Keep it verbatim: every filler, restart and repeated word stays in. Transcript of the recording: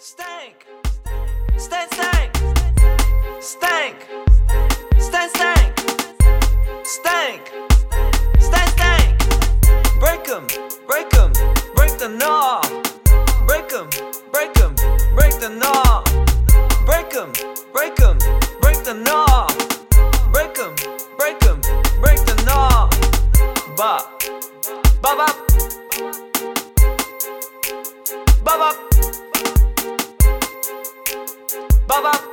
Stank, stank, stank, stank, stank, stank, stank, stank, stank. Break 'em, break 'em, break the knob. Break 'em, break 'em, break the knob. Break 'em, break 'em, break the knob. Break 'em, break 'em, break the knob. Bop, bop, bop, bop, bop. Bop, bop.